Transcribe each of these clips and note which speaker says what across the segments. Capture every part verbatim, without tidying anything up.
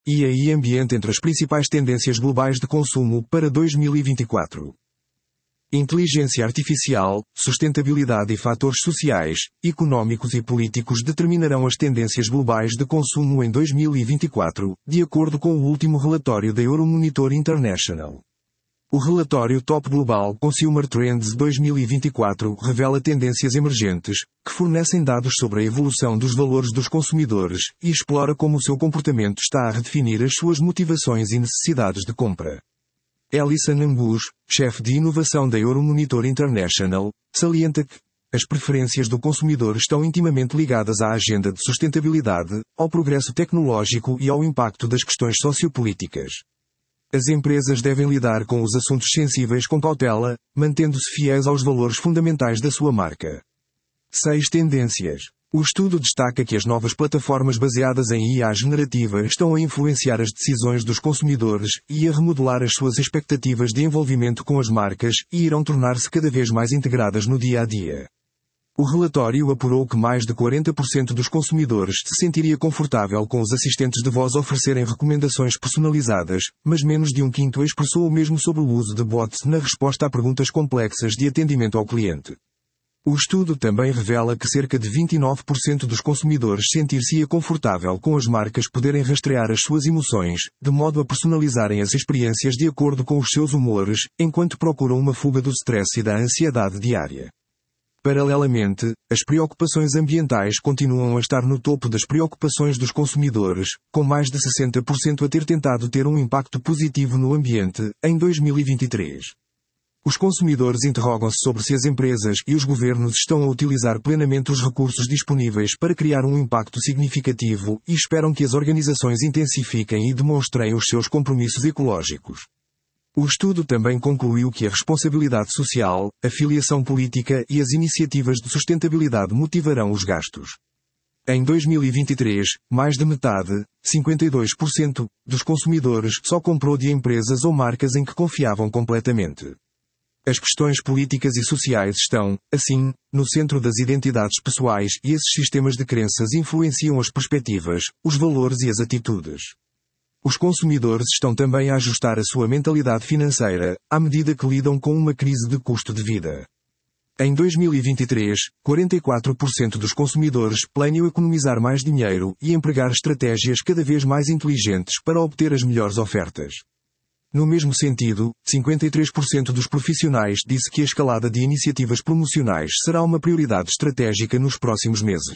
Speaker 1: E A e ambiente entre as principais tendências globais de consumo para dois mil e vinte e quatro. Inteligência artificial, sustentabilidade e fatores sociais, económicos e políticos determinarão as tendências globais de consumo em dois mil e vinte e quatro, de acordo com o último relatório da Euromonitor International. O relatório Top Global Consumer Trends dois mil e vinte e quatro revela tendências emergentes, que fornecem dados sobre a evolução dos valores dos consumidores e explora como o seu comportamento está a redefinir as suas motivações e necessidades de compra. Alison Ambush, chefe de inovação da Euromonitor International, salienta que as preferências do consumidor estão intimamente ligadas à agenda de sustentabilidade, ao progresso tecnológico e ao impacto das questões sociopolíticas. As empresas devem lidar com os assuntos sensíveis com cautela, mantendo-se fiéis aos valores fundamentais da sua marca. seis Tendências. O estudo destaca que as novas plataformas baseadas em I A generativa estão a influenciar as decisões dos consumidores e a remodelar as suas expectativas de envolvimento com as marcas e irão tornar-se cada vez mais integradas no dia a dia. O relatório apurou que mais de quarenta por cento dos consumidores se sentiria confortável com os assistentes de voz oferecerem recomendações personalizadas, mas menos de um quinto expressou o mesmo sobre o uso de bots na resposta a perguntas complexas de atendimento ao cliente. O estudo também revela que cerca de vinte e nove por cento dos consumidores sentir-se-ia confortável com as marcas poderem rastrear as suas emoções, de modo a personalizarem as experiências de acordo com os seus humores, enquanto procuram uma fuga do stress e da ansiedade diária. Paralelamente, as preocupações ambientais continuam a estar no topo das preocupações dos consumidores, com mais de sessenta por cento a ter tentado ter um impacto positivo no ambiente, em dois mil e vinte e três. Os consumidores interrogam-se sobre se as empresas e os governos estão a utilizar plenamente os recursos disponíveis para criar um impacto significativo e esperam que as organizações intensifiquem e demonstrem os seus compromissos ecológicos. O estudo também concluiu que a responsabilidade social, a filiação política e as iniciativas de sustentabilidade motivarão os gastos. Em dois mil e vinte e três, mais de metade, cinquenta e dois por cento, dos consumidores só comprou de empresas ou marcas em que confiavam completamente. As questões políticas e sociais estão, assim, no centro das identidades pessoais e esses sistemas de crenças influenciam as perspectivas, os valores e as atitudes. Os consumidores estão também a ajustar a sua mentalidade financeira, à medida que lidam com uma crise de custo de vida. Em dois mil e vinte e três, quarenta e quatro por cento dos consumidores planeiam economizar mais dinheiro e empregar estratégias cada vez mais inteligentes para obter as melhores ofertas. No mesmo sentido, cinquenta e três por cento dos profissionais disse que a escalada de iniciativas promocionais será uma prioridade estratégica nos próximos meses.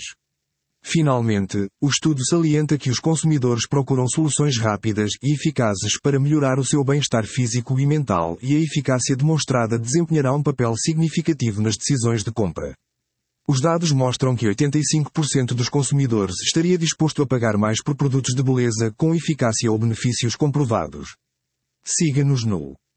Speaker 1: Finalmente, o estudo salienta que os consumidores procuram soluções rápidas e eficazes para melhorar o seu bem-estar físico e mental e a eficácia demonstrada desempenhará um papel significativo nas decisões de compra. Os dados mostram que oitenta e cinco por cento dos consumidores estaria disposto a pagar mais por produtos de beleza com eficácia ou benefícios comprovados. Siga-nos no